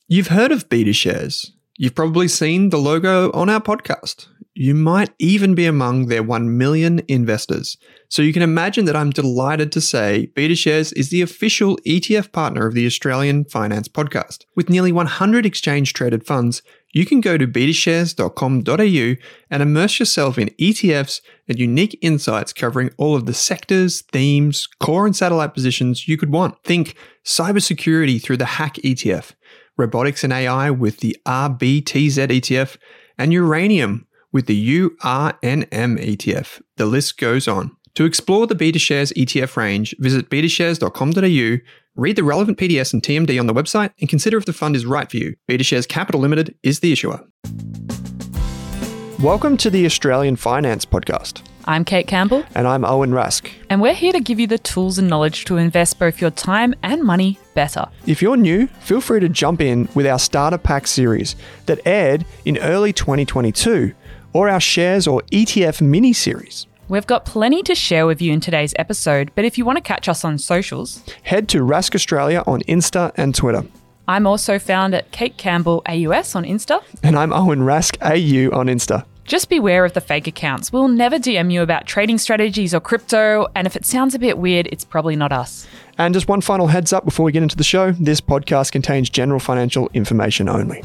You've heard of BetaShares. You've probably seen the logo on our podcast. You might even be among their 1 million investors. So you can imagine that I'm delighted to say BetaShares is the official ETF partner of the Australian Finance Podcast. With nearly 100 exchange-traded funds, you can go to betashares.com.au and immerse yourself in ETFs and unique insights covering all of the sectors, themes, core and satellite positions you could want. Think cybersecurity through the Hack ETF, robotics and AI with the RBTZ ETF, and uranium with the URNM ETF. The list goes on. To explore the BetaShares ETF range, visit betashares.com.au, read the relevant PDS and TMD on the website, and consider if the fund is right for you. BetaShares Capital Limited is the issuer. Welcome to the Australian Finance Podcast. I'm Kate Campbell. And I'm Owen Rask. And we're here to give you the tools and knowledge to invest both your time and money better. If you're new, feel free to jump in with our Starter Pack series that aired in early 2022, or our Shares or ETF mini-series. We've got plenty to share with you in today's episode, but if you want to catch us on socials, head to Rask Australia on Insta and Twitter. I'm also found at Kate Campbell AUS on Insta. And I'm Owen Rask AU on Insta. Just beware of the fake accounts. We'll never DM you about trading strategies or crypto, and if it sounds a bit weird, it's probably not us. And just one final heads up before we get into the show, this podcast contains general financial information only.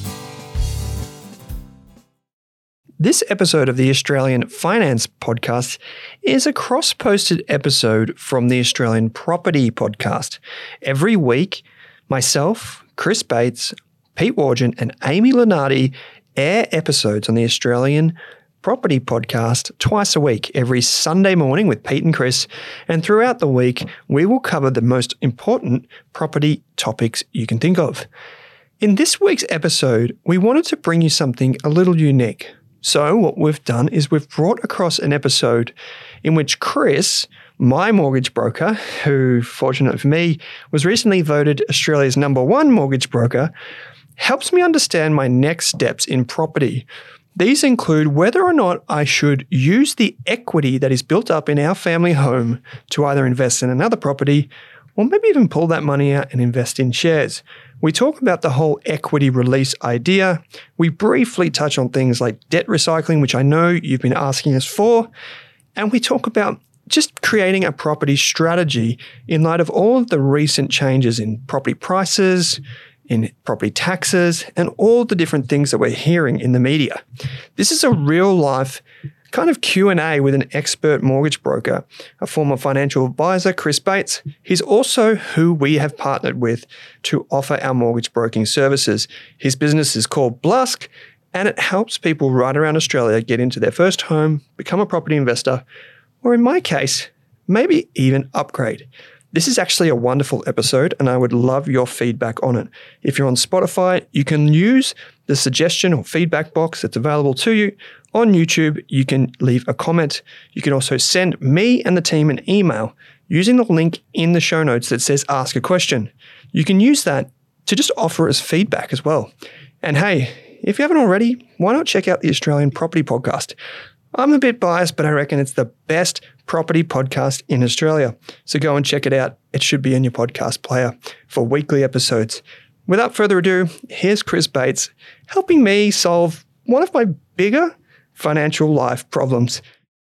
This episode of the Australian Finance Podcast is a cross-posted episode from the Australian Property Podcast. Every week, myself, Chris Bates, Pete Wargent, and Amy Lunardi air episodes on the Australian Property Podcast twice a week, every Sunday morning with Pete and Chris. And throughout the week, we will cover the most important property topics you can think of. In this week's episode, we wanted to bring you something a little unique. So what we've done is we've brought across an episode in which Chris, my mortgage broker, who, fortunately for me, was recently voted Australia's #1 mortgage broker, helps me understand my next steps in property. These include whether or not I should use the equity that is built up in our family home to either invest in another property or maybe even pull that money out and invest in shares. We talk about the whole equity release idea. We briefly touch on things like debt recycling, which I know you've been asking us for. And we talk about just creating a property strategy in light of all of the recent changes in property prices, in property taxes, and all the different things that we're hearing in the media. This is a real life kind of Q&A with an expert mortgage broker, a former financial advisor, Chris Bates. He's also who we have partnered with to offer our mortgage broking services. His business is called Blusk, and it helps people right around Australia get into their first home, become a property investor, or in my case, maybe even upgrade. This is actually a wonderful episode, and I would love your feedback on it. If you're on Spotify, you can use the suggestion or feedback box that's available to you. On YouTube, you can leave a comment. You can also send me and the team an email using the link in the show notes that says ask a question. You can use that to just offer us feedback as well. And hey, if you haven't already, why not check out the Australian Property Podcast? I'm a bit biased, but I reckon it's the best property podcast in Australia. So go and check it out. It should be in your podcast player for weekly episodes. Without further ado, here's Chris Bates helping me solve one of my bigger financial life problems.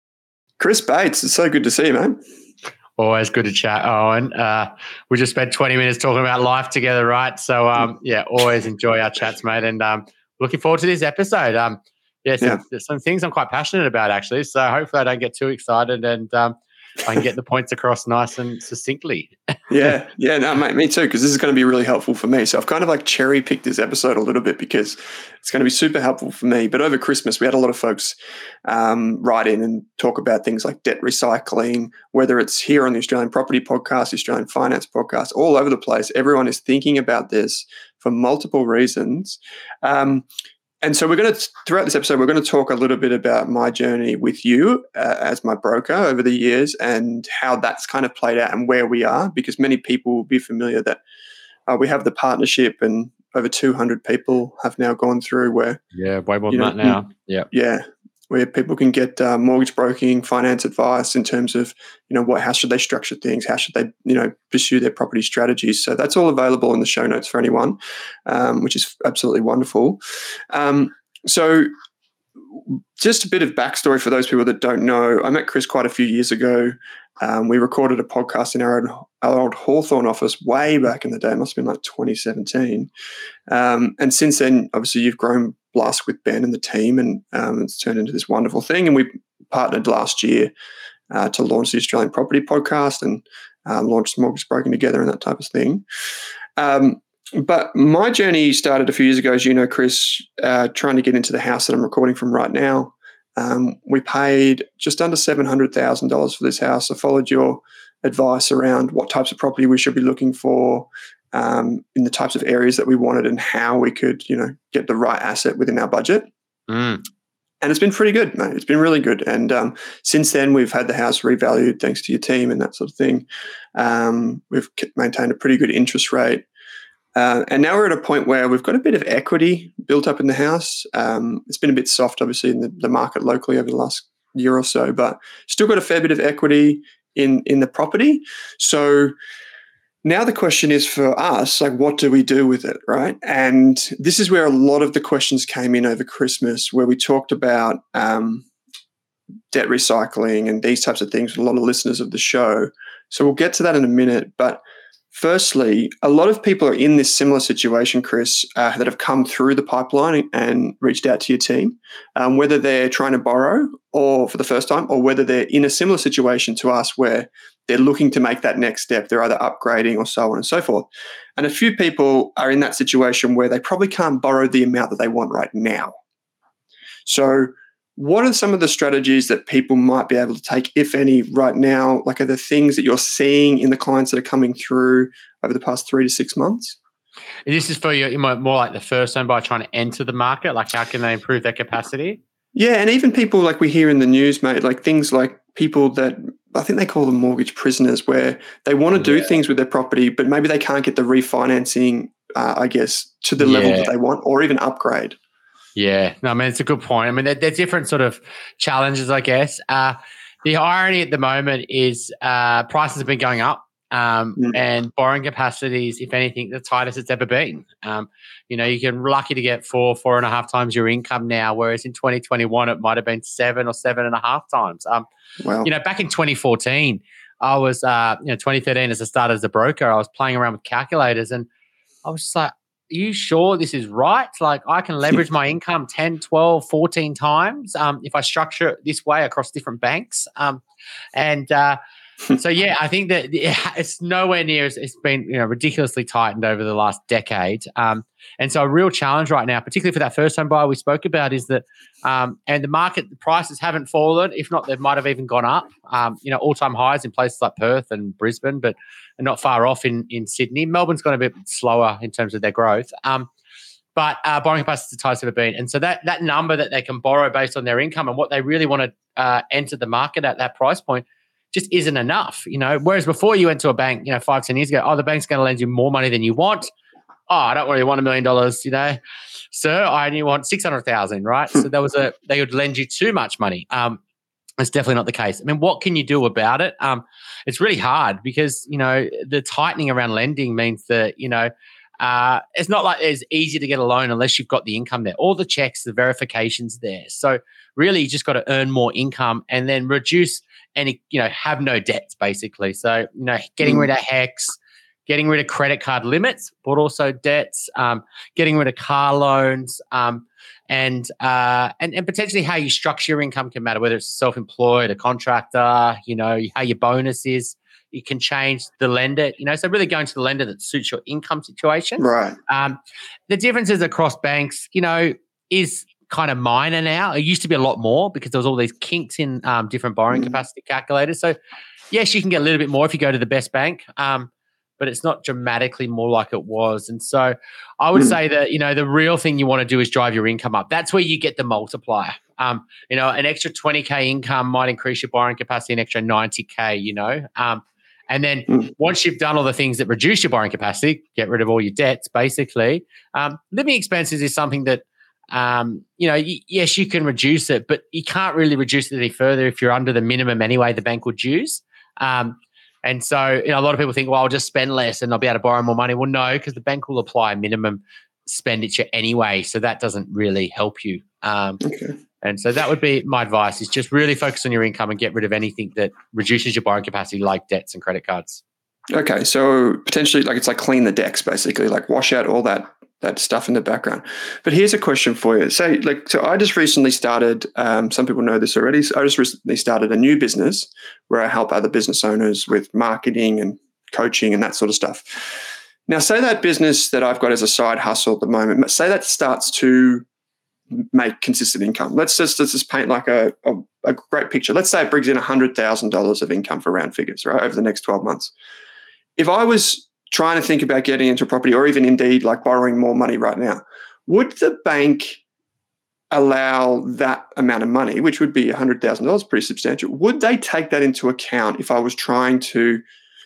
Chris Bates, it's so good to see you, man. Always good to chat, Owen. We just spent 20 minutes talking about life together, right? So, always enjoy our chats, mate. And looking forward to this episode. There's some things I'm quite passionate about, actually. So hopefully I don't get too excited and I can get the points across nice and succinctly. Mate, me too, because this is going to be really helpful for me. So I've kind of like cherry picked this episode a little bit because it's going to be super helpful for me. But over Christmas, we had a lot of folks write in and talk about things like debt recycling, whether it's here on the Australian Property Podcast, the Australian Finance Podcast, all over the place. Everyone is thinking about this for multiple reasons. And so throughout this episode, we're going to talk a little bit about my journey with you as my broker over the years and how that's kind of played out and where we are, because many people will be familiar that we have the partnership and over 200 people have now gone through where... Yeah, way more than that now. Yeah. where people can get mortgage broking, finance advice in terms of, how should they structure things, how should they, pursue their property strategies. So that's all available in the show notes for anyone, which is absolutely wonderful. So just a bit of backstory for those people that don't know. I met Chris quite a few years ago. We recorded a podcast in our old Hawthorn office way back in the day. It must have been like 2017. And since then, obviously, you've grown Blast with Ben and the team, and it's turned into this wonderful thing. And we partnered last year to launch the Australian Property Podcast and launched Mortgage Broking together and that type of thing. But my journey started a few years ago, as you know, Chris, trying to get into the house that I'm recording from right now. We paid just under $700,000 for this house. I followed your advice around what types of property we should be looking for, in the types of areas that we wanted and how we could, get the right asset within our budget. And it's been pretty good, mate. It's been really good. And since then, we've had the house revalued thanks to your team and that sort of thing. We've maintained a pretty good interest rate. And now we're at a point where we've got a bit of equity built up in the house. It's been a bit soft, obviously, in the market locally over the last year or so, but still got a fair bit of equity in the property. So now the question is for us, like, what do we do with it, right? And this is where a lot of the questions came in over Christmas, where we talked about debt recycling and these types of things with a lot of listeners of the show. So we'll get to that in a minute, but firstly, a lot of people are in this similar situation, Chris, that have come through the pipeline and reached out to your team, whether they're trying to borrow or for the first time, or whether they're in a similar situation to us where they're looking to make that next step. They're either upgrading or so on and so forth. And a few people are in that situation where they probably can't borrow the amount that they want right now. So what are some of the strategies that people might be able to take, if any, right now? Like, are there things that you're seeing in the clients that are coming through over the past 3 to 6 months? And this is for you, more like the first time buyer trying to enter the market. Like, how can they improve their capacity? Yeah, and even people like we hear in the news, mate, like things like people that I think they call them mortgage prisoners, where they want to do things with their property, but maybe they can't get the refinancing, to the level that they want, or even upgrade. Yeah, no, I mean, it's a good point. I mean, there's different sort of challenges, I guess. The irony at the moment is prices have been going up, and borrowing capacities, if anything, the tightest it's ever been. You're lucky to get 4.5 times your income now, whereas in 2021 it might have been 7 or 7.5 times. Wow. Back in 2014, I was, 2013 as I started as a broker, I was playing around with calculators, and I was just like, are you sure this is right? Like, I can leverage my income 10, 12, 14 times if I structure it this way across different banks. So, yeah, I think that it's nowhere near it's been ridiculously tightened over the last decade. And so a real challenge right now, particularly for that first-time buyer we spoke about, is that and the market the prices haven't fallen. If not, they might have even gone up. All-time highs in places like Perth and Brisbane, but not far off in Sydney. Melbourne's gone a bit slower in terms of their growth. But borrowing capacity is the tightest it's ever been. And so that number that they can borrow based on their income and what they really want to enter the market at that price point just isn't enough. Whereas before you went to a bank, 5-10 years ago, the bank's going to lend you more money than you want. I don't really want $1 million, sir. I only want 600,000, right? So they would lend you too much money. It's definitely not the case. I mean, what can you do about it? It's really hard because, the tightening around lending means that, it's not like it's easy to get a loan unless you've got the income there. All the checks, the verifications there. So really you just got to earn more income and then reduce any, have no debts basically. So, getting rid of HEX, getting rid of credit card limits, but also debts, getting rid of car loans, and potentially how you structure your income can matter, whether it's self-employed, a contractor, how your bonus is. You can change the lender, so really going to the lender that suits your income situation. Right. The differences across banks, is kind of minor now. It used to be a lot more because there was all these kinks in different borrowing capacity calculators. So, yes, you can get a little bit more if you go to the best bank, but it's not dramatically more like it was. And so I would say that, the real thing you want to do is drive your income up. That's where you get the multiplier. An extra 20K income might increase your borrowing capacity an extra 90K, and then once you've done all the things that reduce your borrowing capacity, get rid of all your debts, basically, living expenses is something that yes, you can reduce it, but you can't really reduce it any further if you're under the minimum anyway the bank would use. And so, a lot of people think, well, I'll just spend less and I'll be able to borrow more money. Well, no, because the bank will apply a minimum expenditure anyway, so that doesn't really help you. Okay. And so that would be my advice, is just really focus on your income and get rid of anything that reduces your borrowing capacity, like debts and credit cards. Okay, so potentially it's like clean the decks, basically, like wash out all that stuff in the background. But here's a question for you. So I just recently started, some people know this already, so I just recently started a new business where I help other business owners with marketing and coaching and that sort of stuff. Now, say that business that I've got as a side hustle at the moment, say that starts to make consistent income. Let's just paint like a great picture. Let's say it brings in $100,000 of income for round figures, right, over the next 12 months. If I was trying to think about getting into property, or even indeed like borrowing more money right now, would the bank allow that amount of money, which would be $100,000, pretty substantial? Would they take that into account if I was trying to,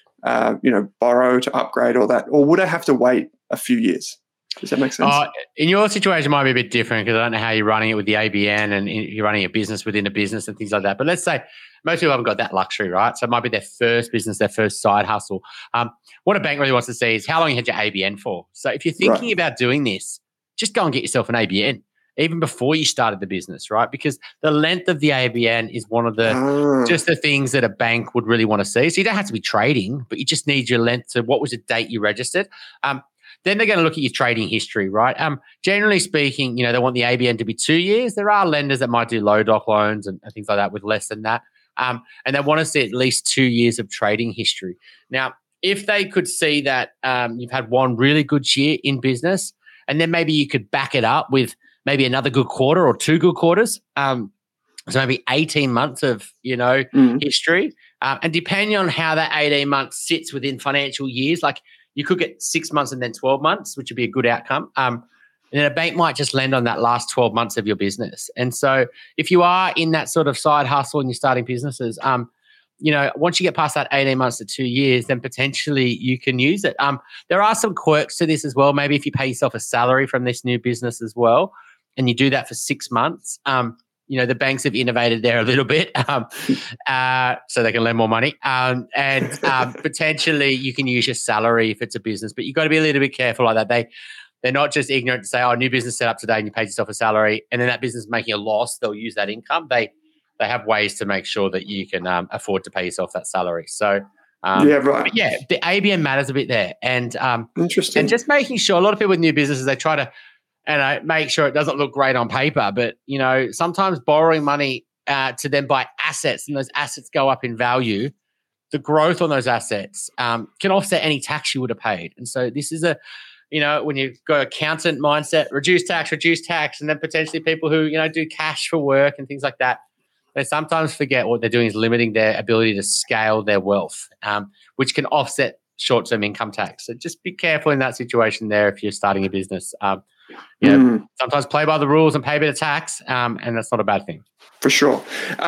borrow to upgrade all that, or would I have to wait a few years? Does that make sense? In your situation, it might be a bit different because I don't know how you're running it with the ABN and you're running a business within a business and things like that. But let's say most people haven't got that luxury, right? So it might be their first business, their first side hustle. What a bank really wants to see is how long you had your ABN for. So if you're thinking about doing this, just go and get yourself an ABN even before you started the business, right? Because the length of the ABN is one of the just the things that a bank would really want to see. So you don't have to be trading, but you just need your length to what was the date you registered. Then they're going to look at your trading history, right? Generally speaking, they want the ABN to be 2 years. There are lenders that might do low doc loans and things like that with less than that. And they want to see at least 2 years of trading history. Now, if they could see that you've had one really good year in business, and then maybe you could back it up with maybe another good quarter or 2 good quarters, so maybe 18 months of, history. And depending on how that 18 months sits within financial years, like you could get 6 months and then 12 months, which would be a good outcome. And then a bank might just lend on that last 12 months of your business. And so if you are in that sort of side hustle and you're starting businesses, once you get past that 18 months to 2 years, then potentially you can use it. There are some quirks to this as well. Maybe if you pay yourself a salary from this new business as well, and you do that for 6 months, the banks have innovated there a little bit so they can lend more money. And potentially you can use your salary if it's a business, but you've got to be a little bit careful like that. They're not just ignorant to say, new business set up today and you paid yourself a salary and then that business is making a loss, they'll use that income. They have ways to make sure that you can afford to pay yourself that salary. So, the ABN matters a bit there. And interesting. And just making sure, a lot of people with new businesses, they try to make sure it doesn't look great on paper. But, sometimes borrowing money to then buy assets and those assets go up in value, the growth on those assets can offset any tax you would have paid. And so this is when you've got accountant mindset, reduce tax, and then potentially people who, do cash for work and things like that, they sometimes forget what they're doing is limiting their ability to scale their wealth, which can offset short-term income tax. So just be careful in that situation there if you're starting a business. Sometimes play by the rules and pay a bit of tax, and that's not a bad thing. For sure.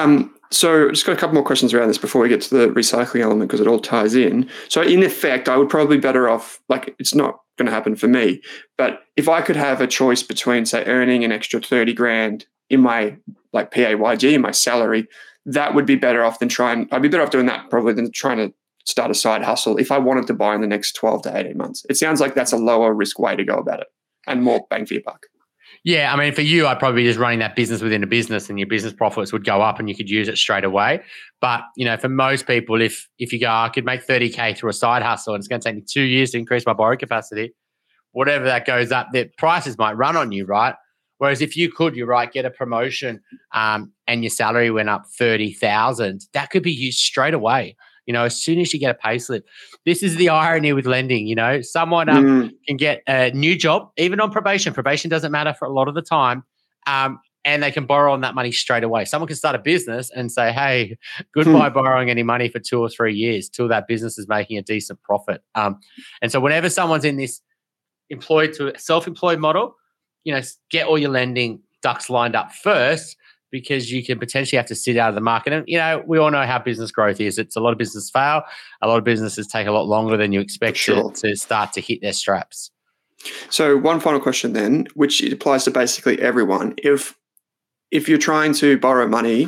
So just got a couple more questions around this before we get to the recycling element because it all ties in. So in effect, I would probably be better off, it's not going to happen for me, but if I could have a choice between, say, earning an extra 30 grand in my PAYG, my salary, that would be better off I'd be better off doing that probably than trying to start a side hustle if I wanted to buy in the next 12 to 18 months. It sounds like that's a lower risk way to go about it and more bang for your buck. Yeah, I mean, for you, I'd probably be just running that business within a business and your business profits would go up and you could use it straight away. But, for most people, if you go, I could make 30K through a side hustle and it's going to take me 2 years to increase my borrowing capacity, whatever that goes up, the prices might run on you, right? Whereas if you could, you're right, get a promotion and your salary went up 30,000, that could be used straight away. As soon as you get a pay slip. This is the irony with lending, someone can get a new job, even on probation. Probation doesn't matter for a lot of the time. And they can borrow on that money straight away. Someone can start a business and say, hey, goodbye borrowing any money for 2 or 3 years till that business is making a decent profit. And so whenever someone's in this employed to self-employed model, get all your lending ducks lined up first, because you can potentially have to sit out of the market. And, we all know how business growth is. It's a lot of businesses fail. A lot of businesses take a lot longer than you expect to start to hit their straps. So one final question then, which it applies to basically everyone. If you're trying to borrow money,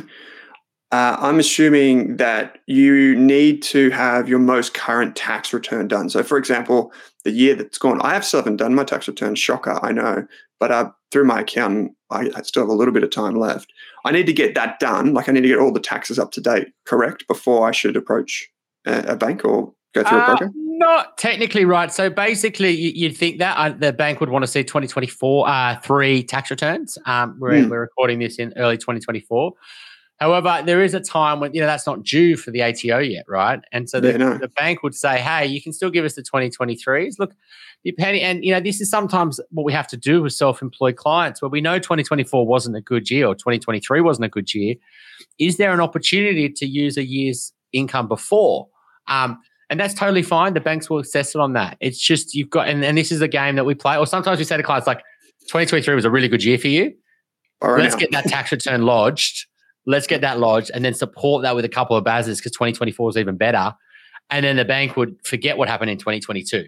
I'm assuming that you need to have your most current tax return done. So, for example, the year that's gone, I still haven't done my tax return. Shocker, I know. But through my accountant, I still have a little bit of time left. I need to get that done. Like I need to get all the taxes up to date, correct, before I should approach a bank or go through a broker? Not technically right. So basically, you'd think that the bank would want to see 2024 3 tax returns. We're recording this in early 2024. However, there is a time when that's not due for the ATO yet, right? And so the bank would say, "Hey, you can still give us the 2023s." Look, depending, and this is sometimes what we have to do with self-employed clients, where we know 2024 wasn't a good year or 2023 wasn't a good year. Is there an opportunity to use a year's income before? And that's totally fine. The banks will assess it on that. It's just you've got, and this is a game that we play. Or sometimes we say to clients like, 2023 was a really good year for you. Let's get that tax return lodged. Let's get that lodged and then support that with a couple of BASs because 2024 is even better. And then the bank would forget what happened in 2022,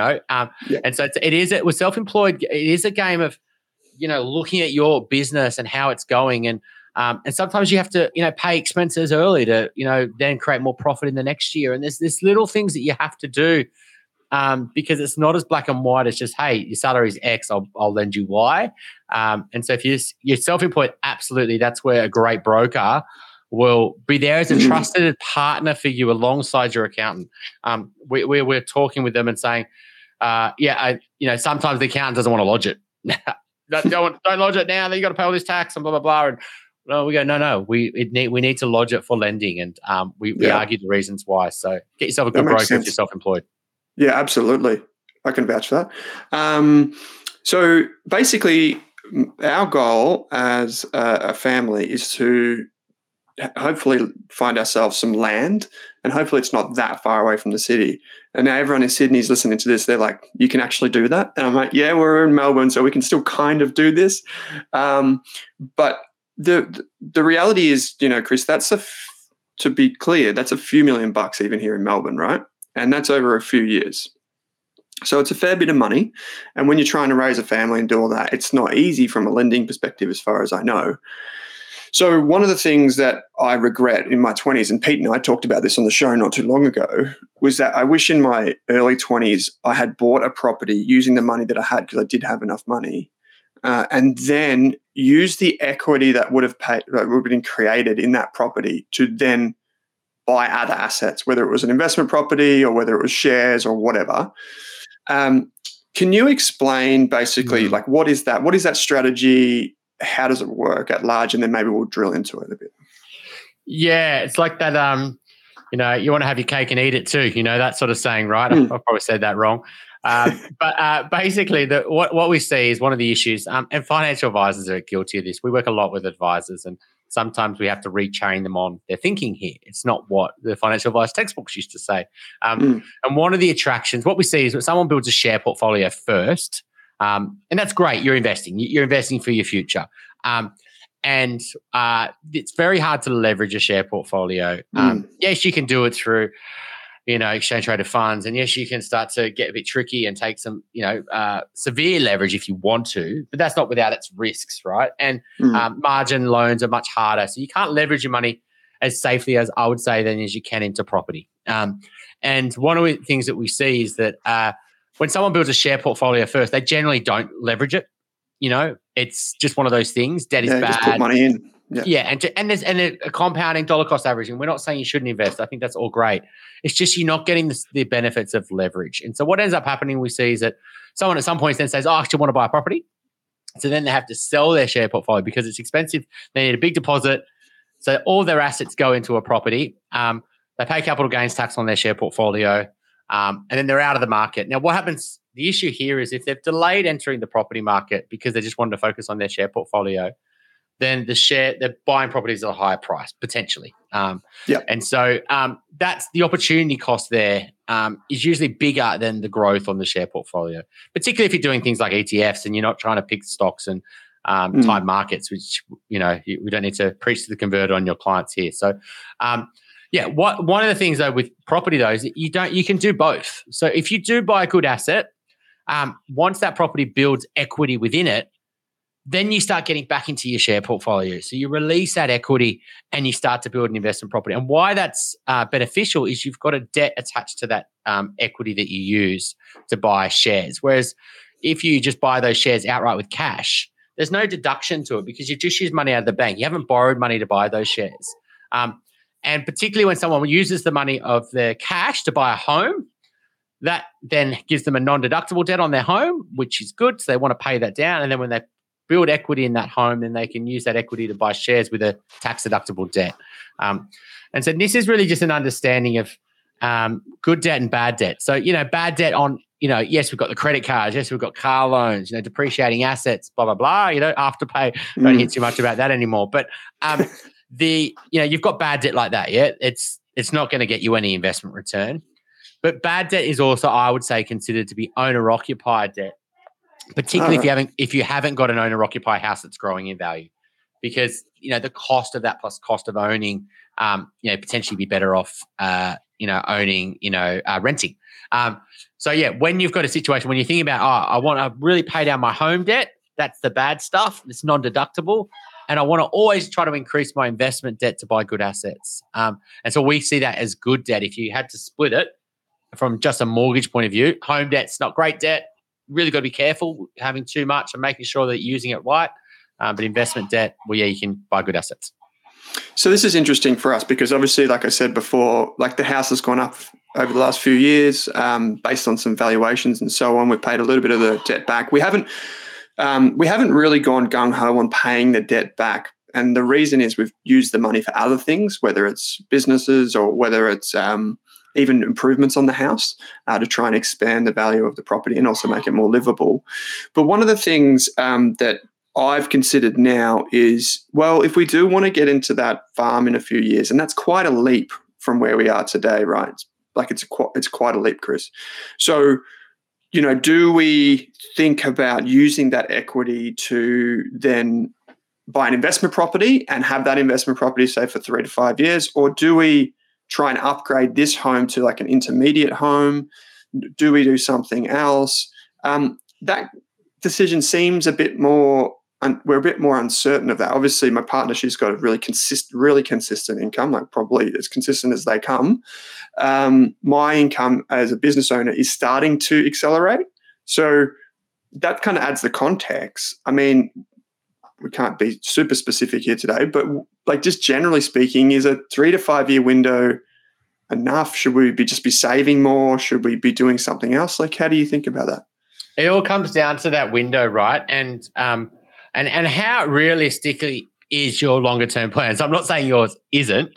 And so it is with self-employed, it is a game of, looking at your business and how it's going. And sometimes you have to, pay expenses early to, then create more profit in the next year. And there's little things that you have to do because it's not as black and white. It's just, hey, your salary is X, I'll lend you Y. And so if you're self-employed, absolutely, that's where a great broker will be there as a trusted partner for you alongside your accountant. We're talking with them and saying, sometimes the accountant doesn't want to lodge it. don't lodge it now. Then you got to pay all this tax and blah blah blah. And we go, no. We need to lodge it for lending, and we argue the reasons why. So get yourself a good broker if you're self-employed. Yeah, absolutely. I can vouch for that. So basically, our goal as a family is to hopefully find ourselves some land, and hopefully it's not that far away from the city. And now everyone in Sydney is listening to this. They're like, you can actually do that? And I'm like, yeah, we're in Melbourne, so we can still kind of do this. But the reality is, Chris, to be clear, that's a few $1 million even here in Melbourne, right? And that's over a few years. So it's a fair bit of money. And when you're trying to raise a family and do all that, it's not easy from a lending perspective, as far as I know. So one of the things that I regret in my 20s, and Pete and I talked about this on the show not too long ago, was that I wish in my early 20s I had bought a property using the money that I had, because I did have enough money, and then use the equity that would have been created in that property to then buy other assets, whether it was an investment property or whether it was shares or whatever. Can you explain basically like what is that strategy? How does it work at large? And then maybe we'll drill into it a bit. Yeah, it's like that, you want to have your cake and eat it too, that sort of saying, right? I probably said that wrong. But basically what we see is one of the issues, and financial advisors are guilty of this. We work a lot with advisors, and sometimes we have to retrain them on their thinking here. It's not what the financial advice textbooks used to say. And one of the attractions, what we see is when someone builds a share portfolio first, and that's great. You're investing for your future. And it's very hard to leverage a share portfolio. Yes, you can do it through, exchange traded funds. And yes, you can start to get a bit tricky and take some, severe leverage if you want to, but that's not without its risks, right? And margin loans are much harder. So you can't leverage your money as safely as I would say then as you can into property. And one of the things that we see is that when someone builds a share portfolio first, they generally don't leverage it. It's just one of those things. Debt is bad. Just put money in. And there's a compounding dollar cost averaging. We're not saying you shouldn't invest. I think that's all great. It's just you're not getting the benefits of leverage. And so what ends up happening, we see, is that someone at some point then says, "Oh, I actually want to buy a property." So then they have to sell their share portfolio because it's expensive. They need a big deposit. So all their assets go into a property. They pay capital gains tax on their share portfolio, and then they're out of the market. Now, what happens? The issue here is if they've delayed entering the property market because they just wanted to focus on their share portfolio, then they're buying properties at a higher price potentially. And so that's the opportunity cost there is usually bigger than the growth on the share portfolio, particularly if you're doing things like ETFs and you're not trying to pick stocks and time markets, which, we don't need to preach to the converter on your clients here. So, one of the things though with property though is that you can do both. So if you do buy a good asset, once that property builds equity within it, then you start getting back into your share portfolio. So you release that equity and you start to build an investment property. And why that's beneficial is you've got a debt attached to that equity that you use to buy shares. Whereas if you just buy those shares outright with cash, there's no deduction to it because you've just used money out of the bank. You haven't borrowed money to buy those shares. And particularly when someone uses the money of their cash to buy a home, that then gives them a non-deductible debt on their home, which is good. So they want to pay that down. And then when they build equity in that home, then they can use that equity to buy shares with a tax-deductible debt. And so this is really just an understanding of good debt and bad debt. So, bad debt on, yes, we've got the credit cards. Yes, we've got car loans, depreciating assets, blah, blah, blah. Afterpay, don't hear too much about that anymore. But you've got bad debt like that, yeah? It's not going to get you any investment return. But bad debt is also, I would say, considered to be owner-occupied debt, particularly if you haven't got an owner-occupied house that's growing in value, because the cost of that plus cost of owning, potentially be better off, owning, renting. So yeah, when you've got a situation when you're thinking about, I want to really pay down my home debt, that's the bad stuff. It's non-deductible. And I want to always try to increase my investment debt to buy good assets. And so we see that as good debt. If you had to split it from just a mortgage point of view, home debt's not great debt. Really got to be careful having too much and making sure that you're using it right. But investment debt, well, yeah, you can buy good assets. So this is interesting for us because obviously, like I said before, like the house has gone up over the last few years based on some valuations and so on. We've paid a little bit of the debt back. We haven't really gone gung-ho on paying the debt back. And the reason is we've used the money for other things, whether it's businesses or whether it's even improvements on the house to try and expand the value of the property and also make it more livable. But one of the things that I've considered now is, well, if we do want to get into that farm in a few years, and that's quite a leap from where we are today, right? It's quite a leap, Chris. So, do we think about using that equity to then buy an investment property and have that investment property, say, for 3 to 5 years? Or do we try and upgrade this home to like an intermediate home? Do we do something else? That decision seems a bit more, we're a bit more uncertain of that. Obviously, my partner, she's got a really consistent income, like probably as consistent as they come. My income as a business owner is starting to accelerate. So that kind of adds the context. I mean, we can't be super specific here today, but like just generally speaking, is a 3 to 5 year window enough? Should we just be saving more? Should we be doing something else? Like, how do you think about that? It all comes down to that window, right? And how realistically is your longer term plans? I'm not saying yours isn't,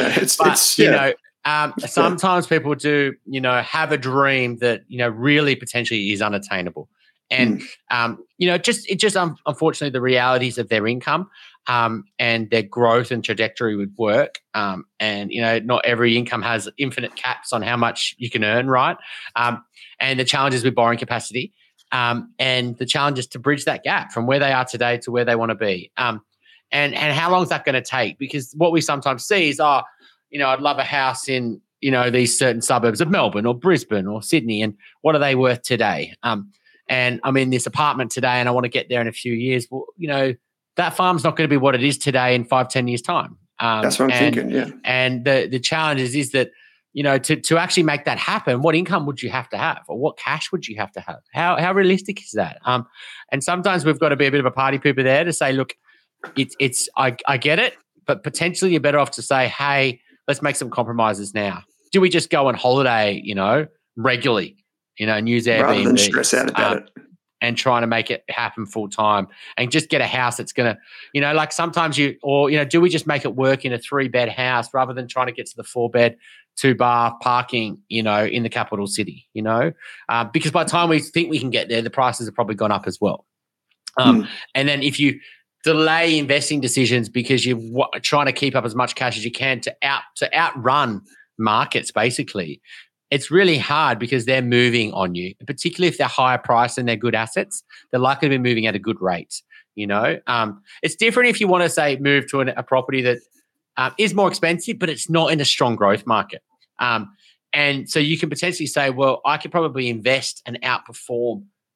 sometimes people do, have a dream that, really potentially is unattainable. And, unfortunately the realities of their income and their growth and trajectory with work. Not every income has infinite caps on how much you can earn, right? And the challenges with borrowing capacity and the challenges to bridge that gap from where they are today to where they want to be. And how long is that going to take? Because what we sometimes see is, I'd love a house in, these certain suburbs of Melbourne or Brisbane or Sydney. And what are they worth today? And I'm in this apartment today and I want to get there in a few years. Well, that farm's not going to be what it is today in 5-10 years' time. That's what I'm thinking, yeah. And the challenge is that, to actually make that happen, what income would you have to have or what cash would you have to have? How realistic is that? And sometimes we've got to be a bit of a party pooper there to say, look, I get it, but potentially you're better off to say, hey, let's make some compromises now. Do we just go on holiday, regularly, and use Airbnb? Rather than stress out about it. And trying to make it happen full time and just get a house that's going to, like sometimes do we just make it work in a 3-bed house rather than trying to get to the 4-bed, 2-bar parking, in the capital city, because by the time we think we can get there, the prices have probably gone up as well. And then if you delay investing decisions because you're trying to keep up as much cash as you can to outrun markets, basically, it's really hard because they're moving on you, particularly if they're higher priced and they're good assets. They're likely to be moving at a good rate. It's different if you want to say move to a property that is more expensive, but it's not in a strong growth market. And so you can potentially say, well, I could probably invest and outperform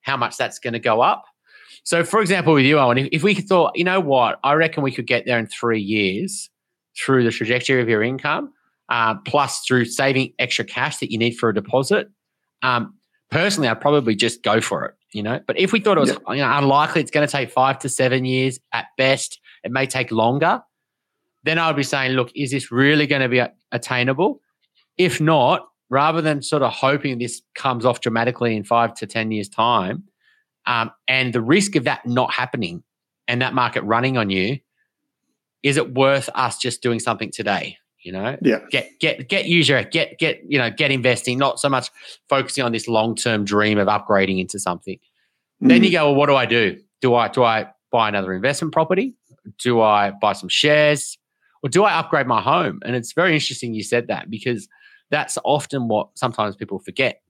how much that's going to go up. So, for example, with you, Owen, if we thought, you know what, I reckon we could get there in 3 years through the trajectory of your income, plus through saving extra cash that you need for a deposit. Personally, I'd probably just go for it, you know. But if we thought it was unlikely, it's going to take 5 to 7 years at best, it may take longer, then I would be saying, look, is this really going to be attainable? If not, rather than sort of hoping this comes off dramatically in 5 to 10 years' time, and the risk of that not happening and that market running on you, is it worth us just doing something today? You know, get user, get investing, not so much focusing on this long-term dream of upgrading into something. Then you go, well, what do I do? Do I buy another investment property? Do I buy some shares? Or do I upgrade my home? And it's very interesting you said that, because that's often what sometimes people forget.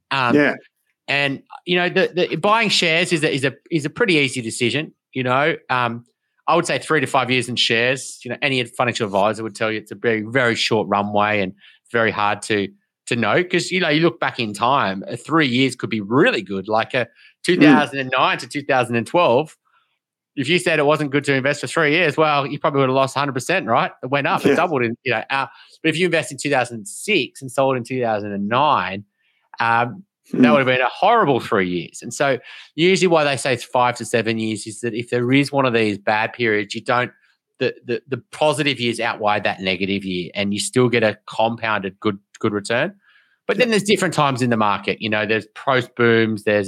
And you know, the buying shares is a pretty easy decision. You know, I would say 3 to 5 years in shares. You know, any financial advisor would tell you it's a very, very short runway and very hard to know, because you know, you look back in time, 3 years could be really good. Like a 2009 to 2012. If you said it wasn't good to invest for 3 years, well, you probably would have lost 100%, right? It went up, it doubled in, you know. But if you invest in 2006 and sold in 2009, that would have been a horrible 3 years. And so usually why they say it's 5 to 7 years is that if there is one of these bad periods, you don't, the positive years outweigh that negative year, and you still get a compounded good return. But then there's different times in the market. You know, there's post booms, there's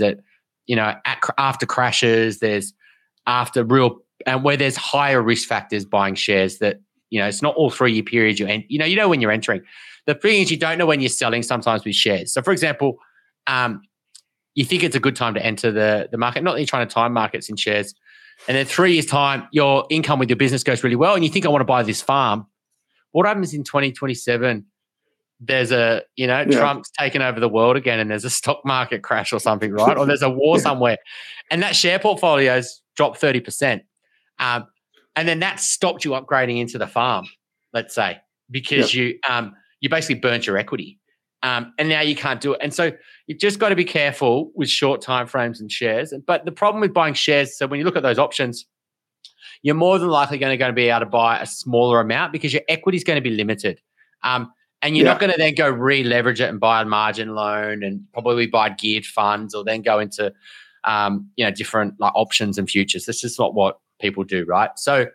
after crashes, there's after and where there's higher risk factors buying shares that, you know, it's not all 3 year periods you know when you're entering. The thing is, you don't know when you're selling sometimes with shares. So for example, you think it's a good time to enter the market, not that you're trying to time markets in shares, and then 3 years time, your income with your business goes really well, and you think, I want to buy this farm. What happens in 2027? There's Trump's taken over the world again, and there's a stock market crash or something, right? Or there's a war somewhere, and that share portfolio's dropped 30%. And then that stopped you upgrading into the farm, let's say, because you basically burnt your equity. And now you can't do it. And so you've just got to be careful with short time frames and shares. But the problem with buying shares, so when you look at those options, you're more than likely going to be able to buy a smaller amount because your equity is going to be limited. And you're not going to then go re-leverage it and buy a margin loan and probably buy geared funds, or then go into different like options and futures. That's just not what people do, right? So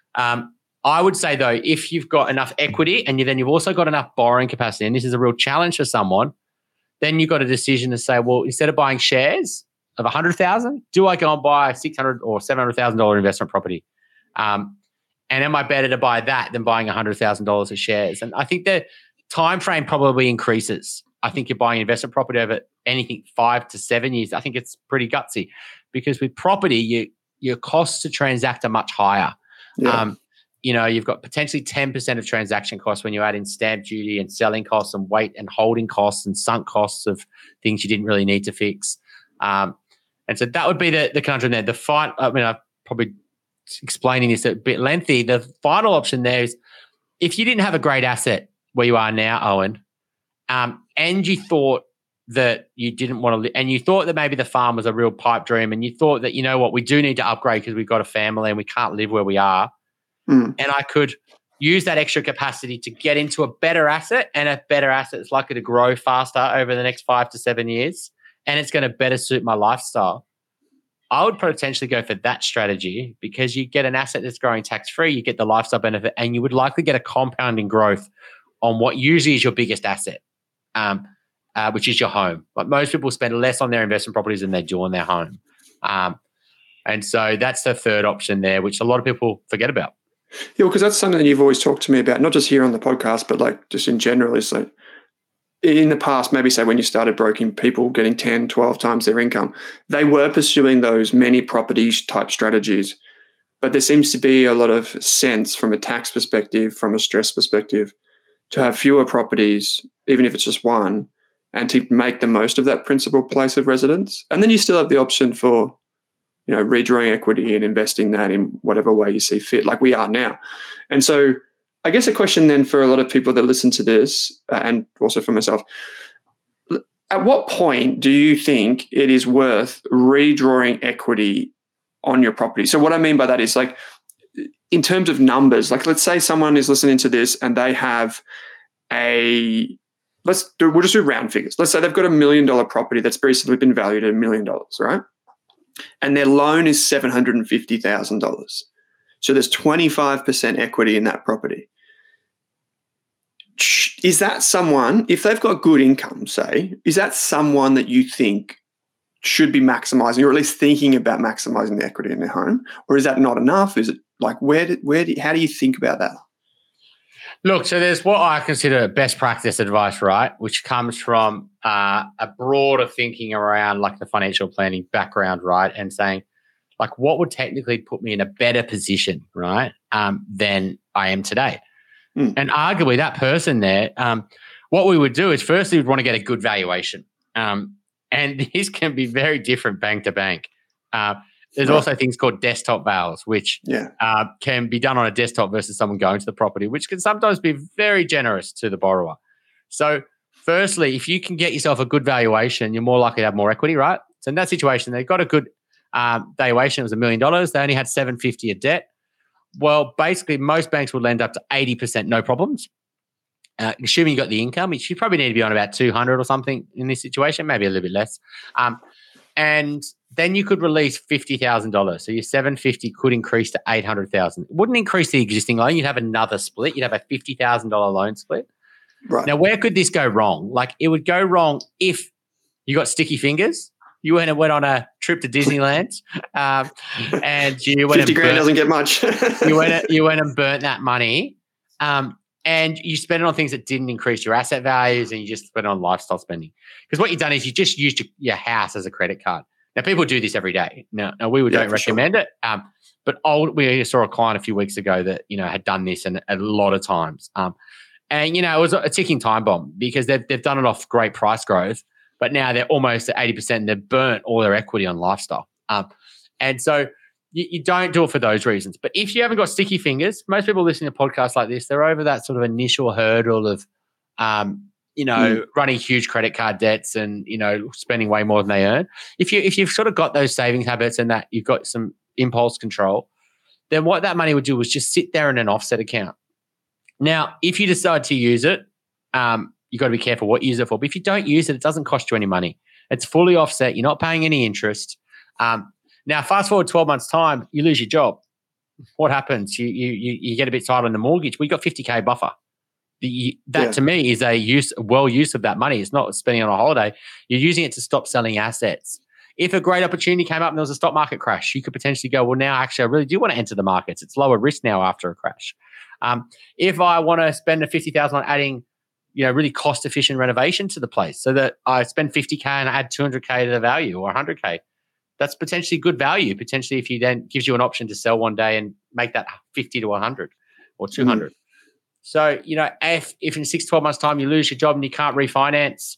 I would say, though, if you've got enough equity and you've also got enough borrowing capacity, and this is a real challenge for someone, then you've got a decision to say, well, instead of buying shares of $100,000, do I go and buy a $600,000 or $700,000 investment property? And am I better to buy that than buying $100,000 of shares? And I think the time frame probably increases. I think you're buying investment property over anything 5 to 7 years. I think it's pretty gutsy, because with property, your costs to transact are much higher. You've got potentially 10% of transaction costs when you add in stamp duty and selling costs and weight and holding costs and sunk costs of things you didn't really need to fix. And so that would be the conundrum there. I'm probably explaining this a bit lengthy. The final option there is, if you didn't have a great asset where you are now, Owen, and you thought that you didn't want to, and you thought that maybe the farm was a real pipe dream, and you thought that, you know what, we do need to upgrade because we've got a family and we can't live where we are. And I could use that extra capacity to get into a better asset, and a better asset is likely to grow faster over the next 5 to 7 years, and it's going to better suit my lifestyle. I would potentially go for that strategy, because you get an asset that's growing tax-free, you get the lifestyle benefit, and you would likely get a compounding growth on what usually is your biggest asset, which is your home. But most people spend less on their investment properties than they do on their home. And so that's the third option there, which a lot of people forget about. Yeah, because that's something that you've always talked to me about, not just here on the podcast, but like just in general. Is like, in the past, maybe say when you started broking, people getting 10, 12 times their income, they were pursuing those many properties type strategies. But there seems to be a lot of sense from a tax perspective, from a stress perspective, to have fewer properties, even if it's just one, and to make the most of that principal place of residence. And then you still have the option for, redrawing equity and investing that in whatever way you see fit, like we are now. And so I guess a question then for a lot of people that listen to this, and also for myself, At what point do you think it is worth redrawing equity on your property? So what I mean by that is like, in terms of numbers, like let's say someone is listening to this and they have we'll just do round figures. Let's say they've got $1 million property that's recently been valued at $1 million, right? And their loan is $750,000. So there's 25% equity in that property. Is that someone, if they've got good income, say, is that someone that you think should be maximizing, or at least thinking about maximizing the equity in their home? Or is that not enough? Is it like, how do you think about that? Look, so there's what I consider best practice advice, right? Which comes from a broader thinking around like the financial planning background, right? And saying like, what would technically put me in a better position, right? Than I am today. And arguably that person there, what we would do is firstly we'd want to get a good valuation. And these can be very different bank to bank. There's also things called desktop values, which can be done on a desktop versus someone going to the property, which can sometimes be very generous to the borrower. So firstly, if you can get yourself a good valuation, you're more likely to have more equity, right? So in that situation, they got a good valuation. It was $1 million. They only had $750 of debt. Well, basically, most banks will lend up to 80% no problems, assuming you got the income, which you probably need to be on about 200 or something in this situation, maybe a little bit less. And then you could release $50,000. So your 750 could increase to 800,000. It wouldn't increase the existing loan. You'd have another split. You'd have a $50,000 loan split. Right. Now, where could this go wrong? Like, it would go wrong if you got sticky fingers. You went on a trip to Disneyland, and you went. $50,000 doesn't get much. you went and burnt that money, and you spent it on things that didn't increase your asset values, and you just spent it on lifestyle spending. Because what you've done is you just used your house as a credit card. Now, people do this every day. Now we don't recommend it, but we saw a client a few weeks ago that had done this and a lot of times, and it was a ticking time bomb because they've done it off great price growth. But now they're almost at 80%. They've burnt all their equity on lifestyle. And so you don't do it for those reasons. But if you haven't got sticky fingers, most people listening to podcasts like this, they're over that sort of initial hurdle of, running huge credit card debts and, spending way more than they earn. If you've sort of got those saving habits and that you've got some impulse control, then what that money would do was just sit there in an offset account. Now, if you decide to use it, you've got to be careful what you use it for. But if you don't use it, it doesn't cost you any money. It's fully offset. You're not paying any interest. Now, fast forward 12 months' time, you lose your job. What happens? You get a bit tight on the mortgage. We got $50,000 buffer. To me is a use of that money. It's not spending on a holiday. You're using it to stop selling assets. If a great opportunity came up and there was a stock market crash, you could potentially go, well, now actually I really do want to enter the markets. It's lower risk now after a crash. If I want to spend the $50,000 on adding really cost-efficient renovation to the place so that I spend $50,000 and I add $200,000 to the value or $100,000. That's potentially good value. Potentially, if you then gives you an option to sell one day and make that 50 to 100 or 200. So, if in 6 to 12 months' time you lose your job and you can't refinance,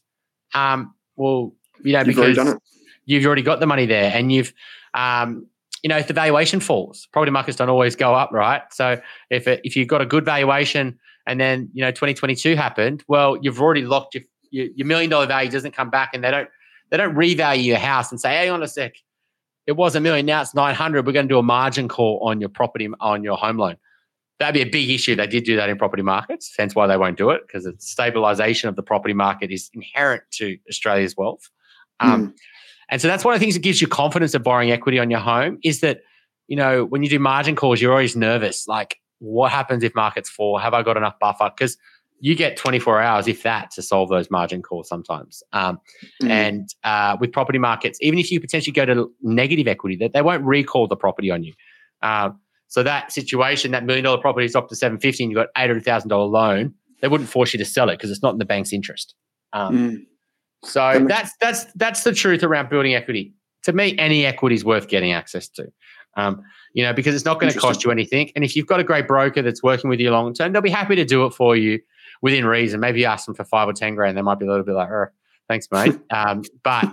because you've already got the money there and you've, if the valuation falls, property markets don't always go up, right? So if you've got a good valuation and then 2022 happened, well, you've already locked your $1 million value doesn't come back, and they don't revalue your house and say, hey, on a sec, it was $1 million, now it's 900. We're going to do a margin call on your property, on your home loan. That'd be a big issue. They did do that in property markets, hence why they won't do it, because the stabilization of the property market is inherent to Australia's wealth. And so that's one of the things that gives you confidence of borrowing equity on your home is that, when you do margin calls, you're always nervous. Like, what happens if markets fall? Have I got enough buffer? Because you get 24 hours, if that, to solve those margin calls sometimes. And with property markets, even if you potentially go to negative equity, that they won't recall the property on you. So that situation, that $1 million property is up to $750 and you've got $800,000 loan, they wouldn't force you to sell it because it's not in the bank's interest. So that's the truth around building equity. To me, any equity is worth getting access to, because it's not going to cost you anything. And if you've got a great broker that's working with you long term, they'll be happy to do it for you within reason. Maybe you ask them for $5 or $10,000, they might be a little bit like, thanks, mate. And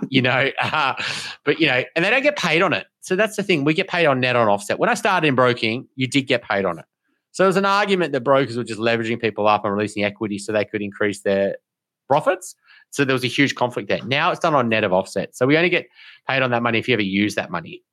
they don't get paid on it. So that's the thing. We get paid on net on offset. When I started in broking, you did get paid on it. So there's an argument that brokers were just leveraging people up and releasing equity so they could increase their profits. So there was a huge conflict there. Now it's done on net of offset. So we only get paid on that money if you ever use that money.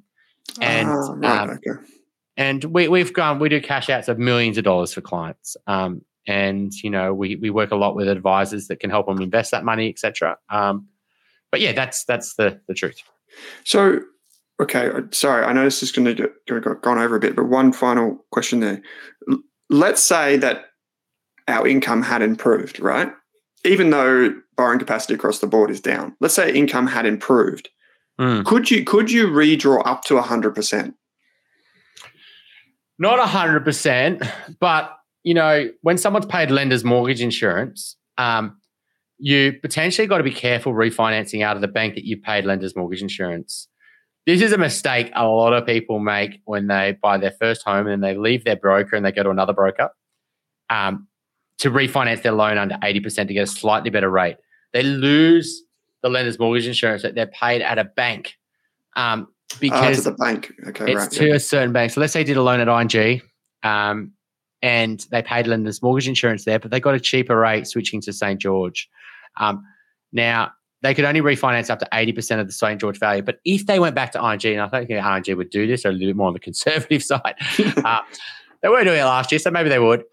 And we do cash outs of millions of dollars for clients. And, we work a lot with advisors that can help them invest that money, et cetera. But yeah, that's the truth. So, okay, sorry, I know this is going to get gone over a bit, but one final question there. Let's say that our income had improved, right? Even though borrowing capacity across the board is down. Let's say income had improved. Could you redraw up to 100%? Not 100%, but when someone's paid lender's mortgage insurance, you potentially got to be careful refinancing out of the bank that you paid lender's mortgage insurance. This is a mistake a lot of people make when they buy their first home and they leave their broker and they go to another broker to refinance their loan under 80% to get a slightly better rate. They lose the lender's mortgage insurance that they're paid at a bank because to the bank. Okay, it's to a certain bank. So let's say they did a loan at ING and they paid lender's mortgage insurance there, but they got a cheaper rate switching to St. George. Now, they could only refinance up to 80% of the St. George value. But if they went back to ING, and I don't think ING would do this, they're a little bit more on the conservative side. They weren't doing it last year, so maybe they would.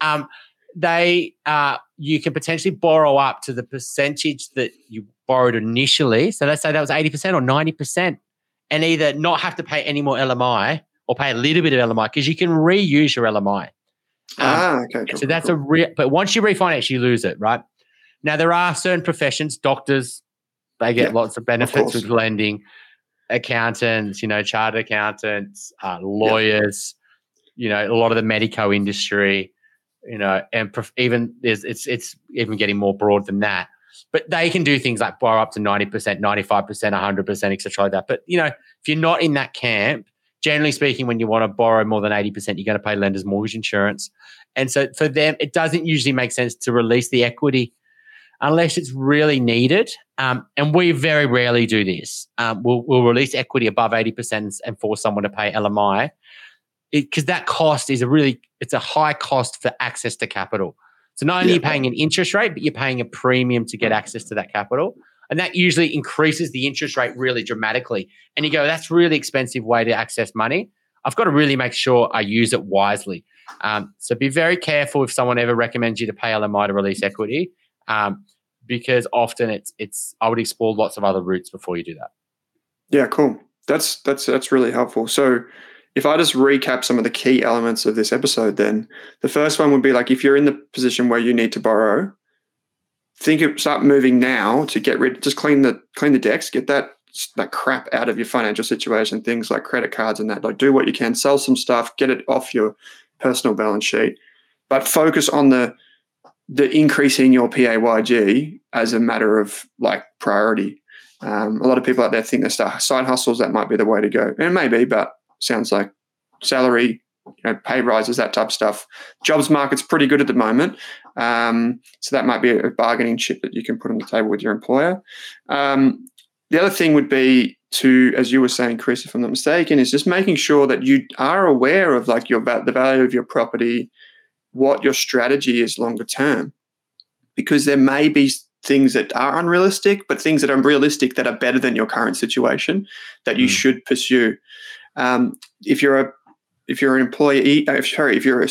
You can potentially borrow up to the percentage that you borrowed initially. So let's say that was 80% or 90%, and either not have to pay any more LMI or pay a little bit of LMI because you can reuse your LMI. Okay. Cool, so that's but once you refinance, you lose it, right? Now, there are certain professions, doctors, they get lots of benefits with lending, accountants, chartered accountants, lawyers, a lot of the medico industry, and even it's even getting more broad than that. But they can do things like borrow up to 90%, 95%, 100%, et cetera like that. But, if you're not in that camp, generally speaking, when you want to borrow more than 80%, you're going to pay lender's mortgage insurance. And so for them, it doesn't usually make sense to release the equity unless it's really needed. And we very rarely do this. We'll release equity above 80% and force someone to pay LMI because that cost is it's a high cost for access to capital. So not only are you paying an interest rate, but you're paying a premium to get access to that capital. And that usually increases the interest rate really dramatically. And you go, that's a really expensive way to access money. I've got to really make sure I use it wisely. So be very careful if someone ever recommends you to pay LMI to release equity. Because often it's I would explore lots of other routes before you do that. Yeah, cool. That's really helpful. So if I just recap some of the key elements of this episode, then the first one would be like if you're in the position where you need to borrow, start moving now to get rid. Just clean the decks, get that crap out of your financial situation. Things like credit cards and that. Like do what you can, sell some stuff, get it off your personal balance sheet, but focus on the increasing your PAYG as a matter of like priority. A lot of people out there think that side hustles, that might be the way to go. And it may be, but sounds like salary, pay rises, that type of stuff. Jobs market's pretty good at the moment. So that might be a bargaining chip that you can put on the table with your employer. The other thing would be to, as you were saying, Chris, if I'm not mistaken, is just making sure that you are aware of like the value of your property, what your strategy is longer term, because there may be things that are unrealistic, but things that are realistic that are better than your current situation that you should pursue. If you're an employee, if you're an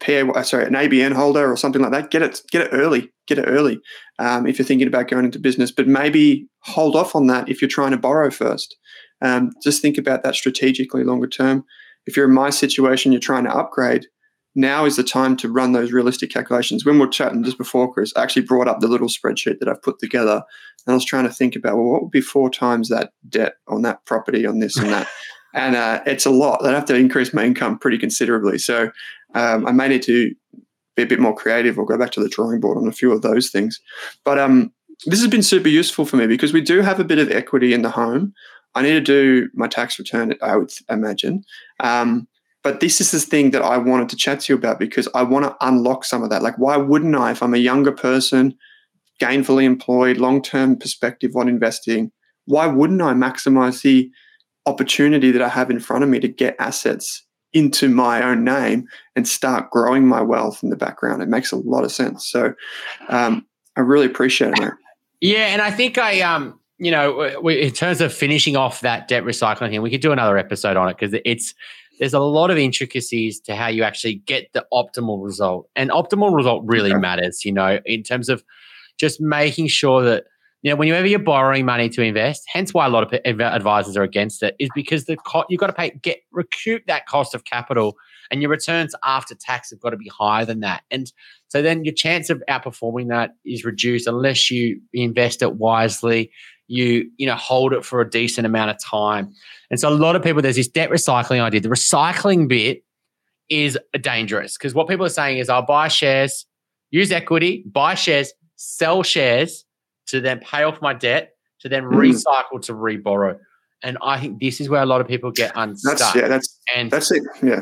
ABN holder or something like that, get it early. If you're thinking about going into business, but maybe hold off on that if you're trying to borrow first. Just think about that strategically longer term. If you're in my situation, you're trying to upgrade. Now is the time to run those realistic calculations. When we were chatting just before, Chris, I actually brought up the little spreadsheet that I've put together, and I was trying to think about, what would be 4 times that debt on that property, on this and that? And it's a lot. I'd have to increase my income pretty considerably. So I may need to be a bit more creative or go back to the drawing board on a few of those things. But this has been super useful for me because we do have a bit of equity in the home. I need to do my tax return, I would imagine. But this is the thing that I wanted to chat to you about because I want to unlock some of that. Like, why wouldn't I, if I'm a younger person, gainfully employed, long-term perspective on investing, why wouldn't I maximize the opportunity that I have in front of me to get assets into my own name and start growing my wealth in the background? It makes a lot of sense. So I really appreciate it, mate. Yeah, and I think in terms of finishing off that debt recycling thing, we could do another episode on it because there's a lot of intricacies to how you actually get the optimal result. And optimal result really matters, in terms of just making sure that, whenever you're borrowing money to invest, hence why a lot of advisors are against it, is because you've got to recoup that cost of capital, and your returns after tax have got to be higher than that. And so then your chance of outperforming that is reduced unless you invest it wisely, you hold it for a decent amount of time. And so a lot of people, there's this debt recycling idea. The recycling bit is dangerous because what people are saying is I'll buy shares, use equity, buy shares, sell shares to then pay off my debt, to then recycle to reborrow. And I think this is where a lot of people get unstuck. That's it. Yeah.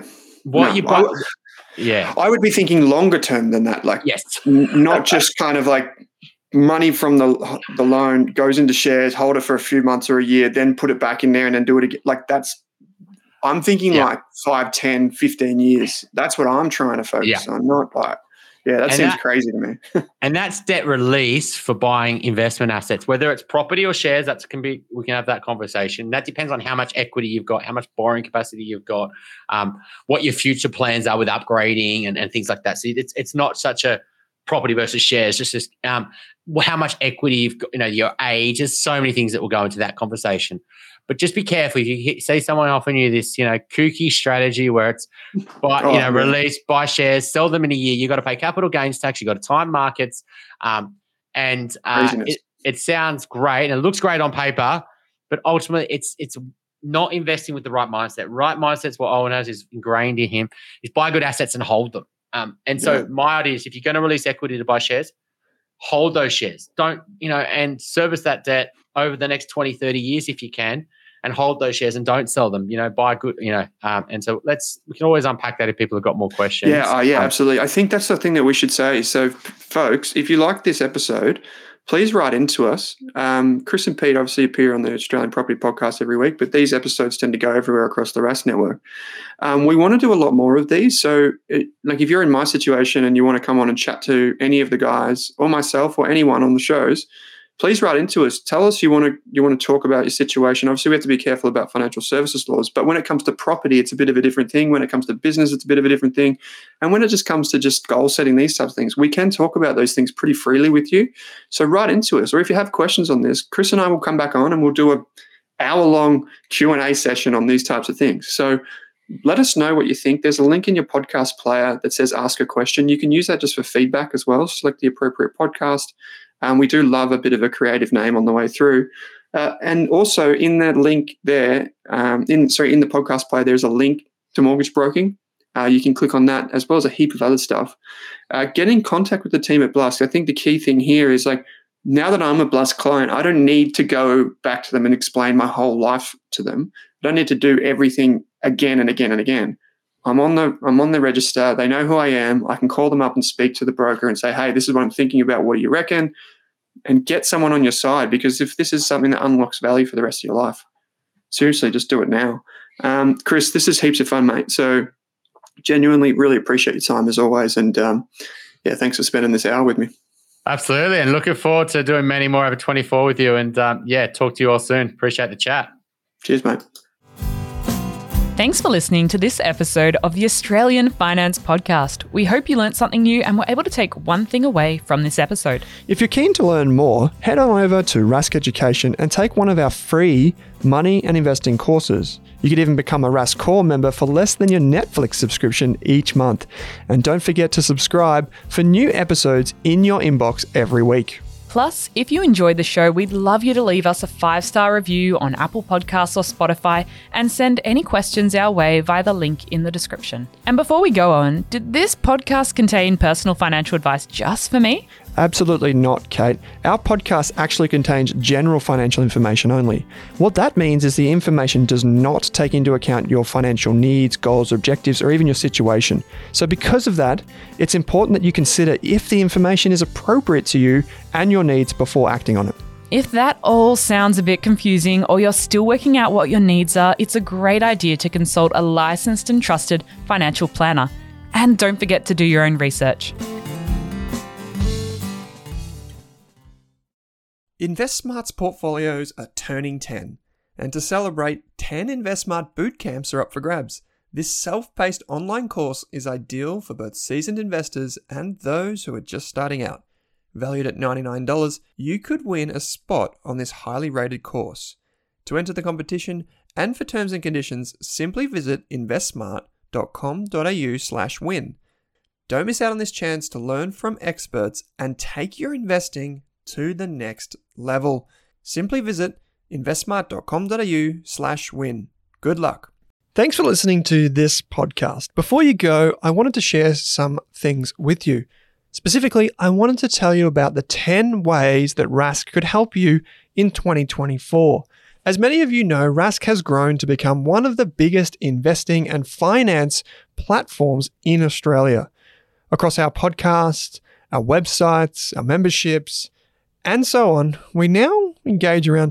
I would be thinking longer term than that. Like, yes. Not just kind of like money from the loan goes into shares, hold it for a few months or a year, then put it back in there and then do it again. Like I'm thinking like 5, 10, 15 years. That's what I'm trying to focus on, not like, that seems crazy to me. And that's debt release for buying investment assets, whether it's property or shares. We can have that conversation. That depends on how much equity you've got, how much borrowing capacity you've got, what your future plans are with upgrading and things like that. So it's not such a property versus shares, just how much equity you've got, your age. There's so many things that will go into that conversation. But just be careful. If you see someone offering you this, kooky strategy where it's release, buy shares, sell them in a year, you got to pay capital gains tax, you got to time markets, it sounds great and it looks great on paper, but ultimately it's not investing with the right mindset. Right mindset's what Owen has is ingrained in him. Is buy good assets and hold them. So my idea is if you're going to release equity to buy shares, hold those shares. Don't, and service that debt over the next 20, 30 years if you can, and hold those shares and don't sell them, buy good, and so we can always unpack that if people have got more questions. Absolutely. I think that's the thing that we should say. So folks, if you like this episode, please write into us. Chris and Pete obviously appear on the Australian Property Podcast every week, but these episodes tend to go everywhere across the RAS network. We want to do a lot more of these. So if you're in my situation and you want to come on and chat to any of the guys or myself or anyone on the shows, please write into us. Tell us you want to talk about your situation. Obviously, we have to be careful about financial services laws, but when it comes to property, it's a bit of a different thing. When it comes to business, it's a bit of a different thing. And when it just comes to just goal setting, these types of things, we can talk about those things pretty freely with you. So write into us. Or if you have questions on this, Chris and I will come back on and we'll do an hour-long Q&A session on these types of things. So let us know what you think. There's a link in your podcast player that says ask a question. You can use that just for feedback as well. Select the appropriate podcast. We do love a bit of a creative name on the way through. And also in that link there, in the podcast player, there's a link to mortgage broking. You can click on that as well as a heap of other stuff. Get in contact with the team at Blusk. I think the key thing here is now that I'm a Blusk client, I don't need to go back to them and explain my whole life to them. I don't need to do everything again and again and again. I'm on the register. They know who I am. I can call them up and speak to the broker and say, hey, this is what I'm thinking about. What do you reckon? And get someone on your side, because if this is something that unlocks value for the rest of your life, seriously, just do it now. Chris, this is heaps of fun, mate. So genuinely really appreciate your time as always. And thanks for spending this hour with me. Absolutely. And looking forward to doing many more over 24 with you. And talk to you all soon. Appreciate the chat. Cheers, mate. Thanks for listening to this episode of the Australian Finance Podcast. We hope you learnt something new and were able to take one thing away from this episode. If you're keen to learn more, head on over to Rask Education and take one of our free money and investing courses. You could even become a Rask Core member for less than your Netflix subscription each month. And don't forget to subscribe for new episodes in your inbox every week. Plus, if you enjoyed the show, we'd love you to leave us a 5-star review on Apple Podcasts or Spotify and send any questions our way via the link in the description. And before we go on, did this podcast contain personal financial advice just for me? Absolutely not, Kate. Our podcast actually contains general financial information only. What that means is the information does not take into account your financial needs, goals, objectives, or even your situation. So because of that, it's important that you consider if the information is appropriate to you and your needs before acting on it. If that all sounds a bit confusing or you're still working out what your needs are, it's a great idea to consult a licensed and trusted financial planner. And don't forget to do your own research. InvestSmart's portfolios are turning 10, and to celebrate, 10 InvestSmart boot camps are up for grabs. This self-paced online course is ideal for both seasoned investors and those who are just starting out. Valued at $99, you could win a spot on this highly rated course. To enter the competition and for terms and conditions, simply visit investsmart.com.au/win. Don't miss out on this chance to learn from experts and take your investing to the next level. Simply visit investsmart.com.au/win. Good luck. Thanks for listening to this podcast. Before you go, I wanted to share some things with you. Specifically, I wanted to tell you about the 10 ways that Rask could help you in 2024. As many of you know, Rask has grown to become one of the biggest investing and finance platforms in Australia. Across our podcasts, our websites, our memberships, and so on, we now engage around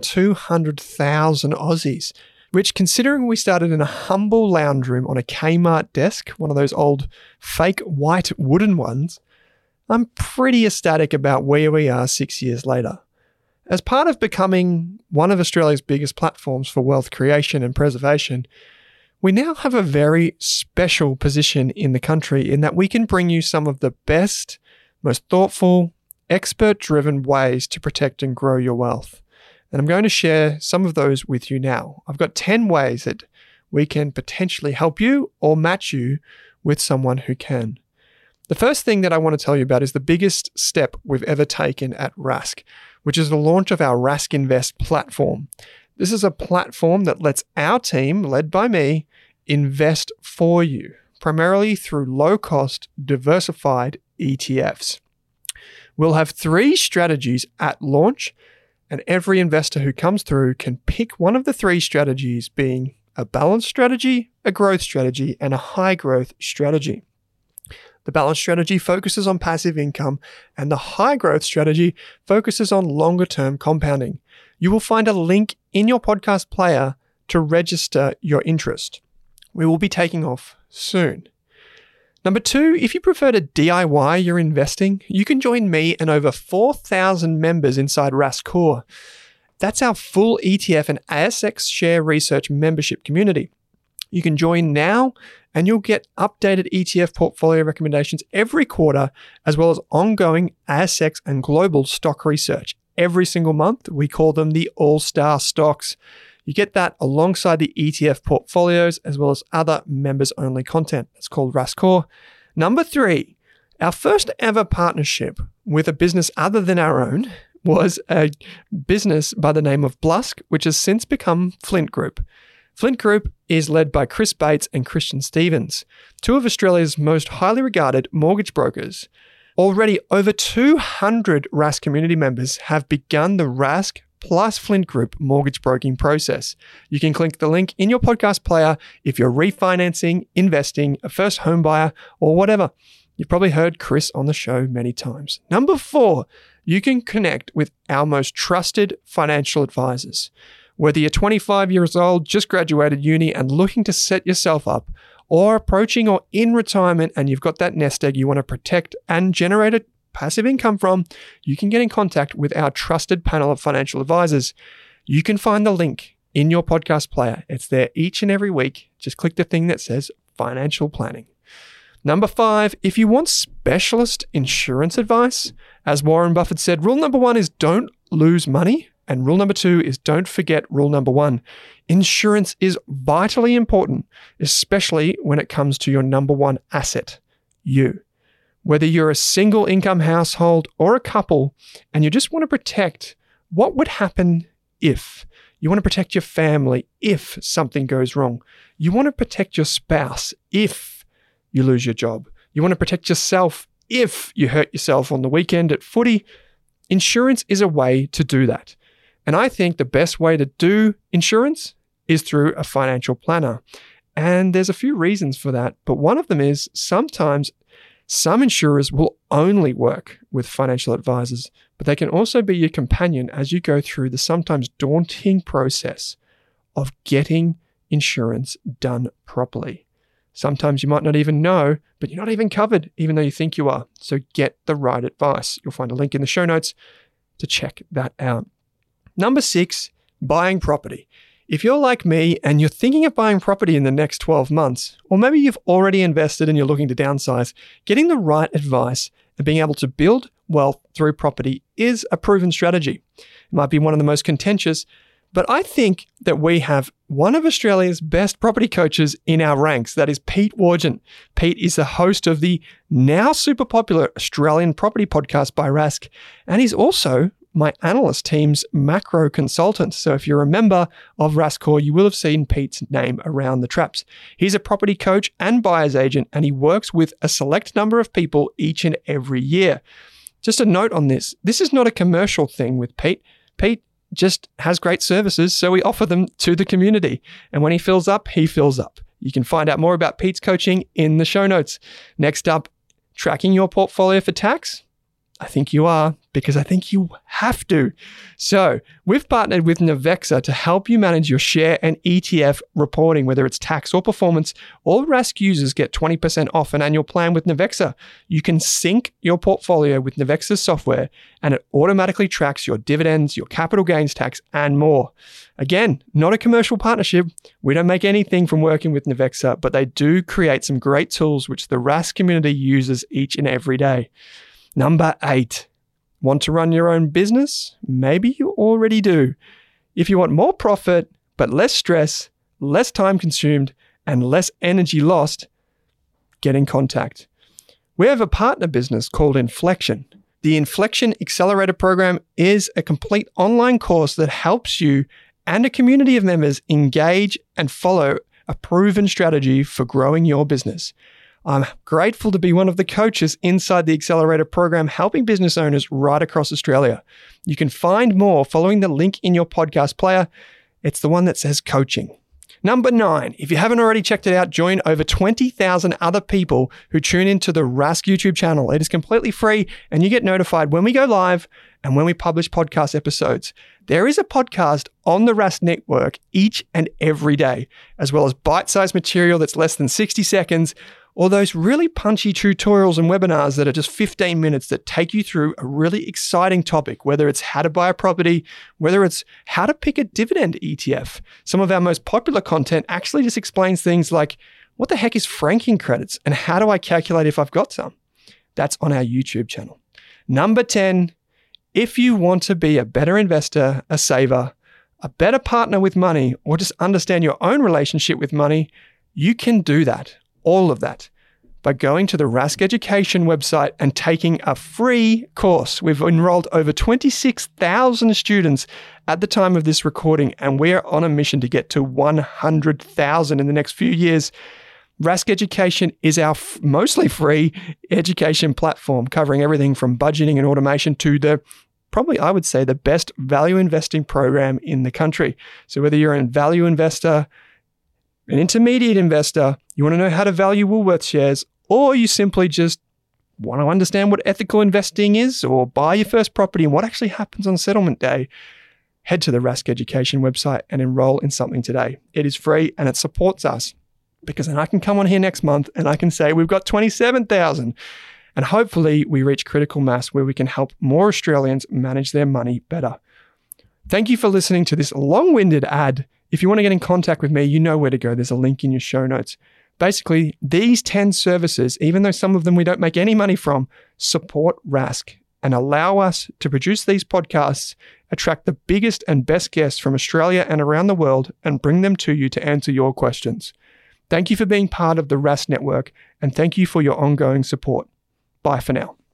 200,000 Aussies, which, considering we started in a humble lounge room on a Kmart desk, one of those old fake white wooden ones, I'm pretty ecstatic about where we are 6 years later. As part of becoming one of Australia's biggest platforms for wealth creation and preservation, we now have a very special position in the country in that we can bring you some of the best, most thoughtful, expert-driven ways to protect and grow your wealth. And I'm going to share some of those with you now. I've got 10 ways that we can potentially help you or match you with someone who can. The first thing that I want to tell you about is the biggest step we've ever taken at Rask, which is the launch of our Rask Invest platform. This is a platform that lets our team, led by me, invest for you, primarily through low-cost, diversified ETFs. We'll have 3 strategies at launch, and every investor who comes through can pick one of the 3 strategies, being a balanced strategy, a growth strategy, and a high growth strategy. The balanced strategy focuses on passive income, and the high growth strategy focuses on longer term compounding. You will find a link in your podcast player to register your interest. We will be taking off soon. Number 2, if you prefer to DIY your investing, you can join me and over 4,000 members inside Rask Core. That's our full ETF and ASX share research membership community. You can join now and you'll get updated ETF portfolio recommendations every quarter, as well as ongoing ASX and global stock research. Every single month, we call them the All-Star Stocks. You get that alongside the ETF portfolios, as well as other members-only content. It's called Rask Core. Number 3, our first ever partnership with a business other than our own was a business by the name of Blusk, which has since become Flint Group. Flint Group is led by Chris Bates and Christian Stevens, 2 of Australia's most highly regarded mortgage brokers. Already over 200 Rask community members have begun the Rask plus Flint Group mortgage broking process. You can click the link in your podcast player if you're refinancing, investing, a first home buyer, or whatever. You've probably heard Chris on the show many times. Number 4, you can connect with our most trusted financial advisors. Whether you're 25 years old, just graduated uni and looking to set yourself up, or approaching or in retirement and you've got that nest egg you want to protect and generate a passive income from, you can get in contact with our trusted panel of financial advisors. You can find the link in your podcast player. It's there each and every week. Just click the thing that says financial planning. Number 5, if you want specialist insurance advice, as Warren Buffett said, rule number 1 is don't lose money. And rule number 2 is don't forget rule number 1. Insurance is vitally important, especially when it comes to your number 1 asset, you. Whether you're a single income household or a couple, and you just want to protect what would happen if. You want to protect your family if something goes wrong. You want to protect your spouse if you lose your job. You want to protect yourself if you hurt yourself on the weekend at footy. Insurance is a way to do that. And I think the best way to do insurance is through a financial planner. And there's a few reasons for that. But one of them is sometimes some insurers will only work with financial advisors, but they can also be your companion as you go through the sometimes daunting process of getting insurance done properly. Sometimes you might not even know, but you're not even covered, even though you think you are. So get the right advice. You'll find a link in the show notes to check that out. Number 6, buying property. If you're like me and you're thinking of buying property in the next 12 months, or maybe you've already invested and you're looking to downsize, getting the right advice and being able to build wealth through property is a proven strategy. It might be one of the most contentious, but I think that we have one of Australia's best property coaches in our ranks. That is Pete Wargent. Pete is the host of the now super popular Australian property podcast by Rask, and he's also my analyst team's macro consultant. So if you're a member of Raskcore, you will have seen Pete's name around the traps. He's a property coach and buyer's agent, and he works with a select number of people each and every year. Just a note on this. This is not a commercial thing with Pete. Pete just has great services, so we offer them to the community. And when he fills up, he fills up. You can find out more about Pete's coaching in the show notes. Next up, tracking your portfolio for tax? I think you are, because I think you have to. So we've partnered with Navexa to help you manage your share and ETF reporting, whether it's tax or performance. All Rask users get 20% off an annual plan with Navexa. You can sync your portfolio with Navexa's software, and it automatically tracks your dividends, your capital gains tax, and more. Again, not a commercial partnership. We don't make anything from working with Navexa, but they do create some great tools which the Rask community uses each and every day. Number 8, want to run your own business? Maybe you already do. If you want more profit, but less stress, less time consumed, and less energy lost, get in contact. We have a partner business called Inflection. The Inflection Accelerator Program is a complete online course that helps you and a community of members engage and follow a proven strategy for growing your business. I'm grateful to be one of the coaches inside the Accelerator program, helping business owners right across Australia. You can find more following the link in your podcast player. It's the one that says coaching. Number 9, if you haven't already checked it out, join over 20,000 other people who tune into the Rask YouTube channel. It is completely free, and you get notified when we go live and when we publish podcast episodes. There is a podcast on the Rask network each and every day, as well as bite-sized material that's less than 60 seconds, or those really punchy tutorials and webinars that are just 15 minutes that take you through a really exciting topic, whether it's how to buy a property, whether it's how to pick a dividend ETF. Some of our most popular content actually just explains things like, what the heck is franking credits and how do I calculate if I've got some? That's on our YouTube channel. Number 10, if you want to be a better investor, a saver, a better partner with money, or just understand your own relationship with money, you can do that. All of that by going to the Rask Education website and taking a free course. We've enrolled over 26,000 students at the time of this recording, and we're on a mission to get to 100,000 in the next few years. Rask Education is our mostly free education platform, covering everything from budgeting and automation to the probably, I would say, the best value investing program in the country. So whether you're a value investor, an intermediate investor, you want to know how to value Woolworths shares, or you simply just want to understand what ethical investing is, or buy your first property and what actually happens on settlement day, head to the Rask Education website and enroll in something today. It is free and it supports us, because then I can come on here next month and I can say we've got 27,000, and hopefully we reach critical mass where we can help more Australians manage their money better. Thank you for listening to this long-winded ad. If you want to get in contact with me, you know where to go. There's a link in your show notes. Basically, these 10 services, even though some of them we don't make any money from, support Rask and allow us to produce these podcasts, attract the biggest and best guests from Australia and around the world, and bring them to you to answer your questions. Thank you for being part of the Rask Network, and thank you for your ongoing support. Bye for now.